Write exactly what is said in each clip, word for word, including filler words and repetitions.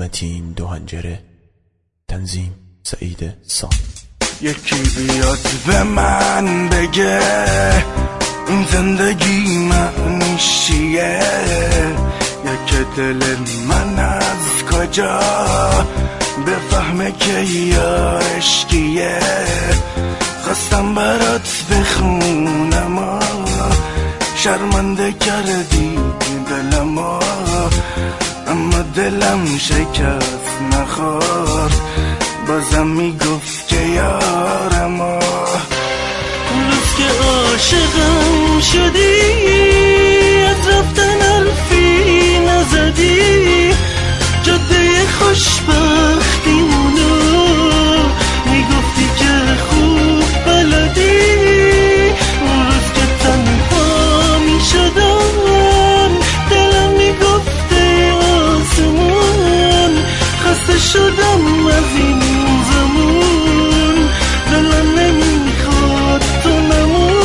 متین دو هنجره. تنظیم سعید سام. یکی بیاد به من بگه این زندگی معنیش چیه، یک دل من از کجا بفهمه که یارش کیه. خواستم برات بخونم شرمنده کردی دلمو، اما دلم شکست نخورد بازم میگفت که یارم. اون روز که عاشقم شدی از رفتن حرفی نزدی، جاده خوشبختیمونو میگفتی که خوب بلدی. اون روز که تنها میشدم دلم میگفته آسمون، خسته شدم از این زمون، دلم نمیخواد تو نمون.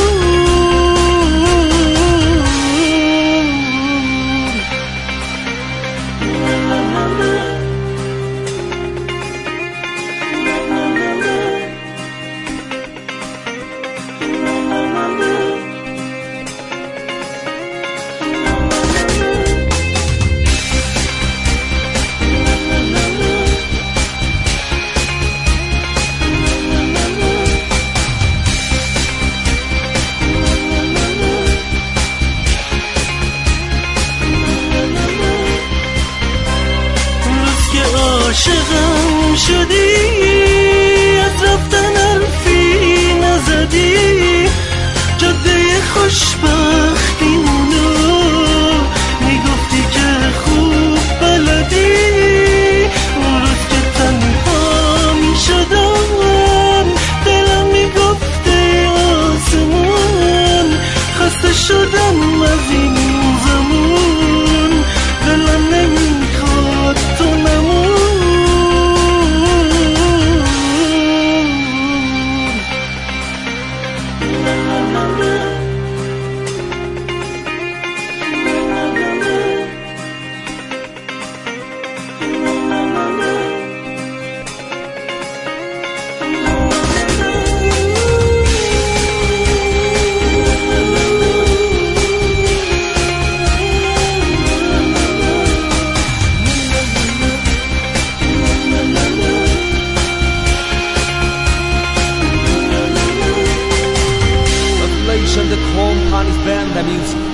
عاشقم شدی از رفتن حرفی نزدی، جاده خوشبختیمونو میگفتی که خوب بلدی. اون روز که تنها میشدم دلم میگفته آسمون، خسته شدم از این زمون، دلم نمیخواد تو نمون. The compound is banned, the music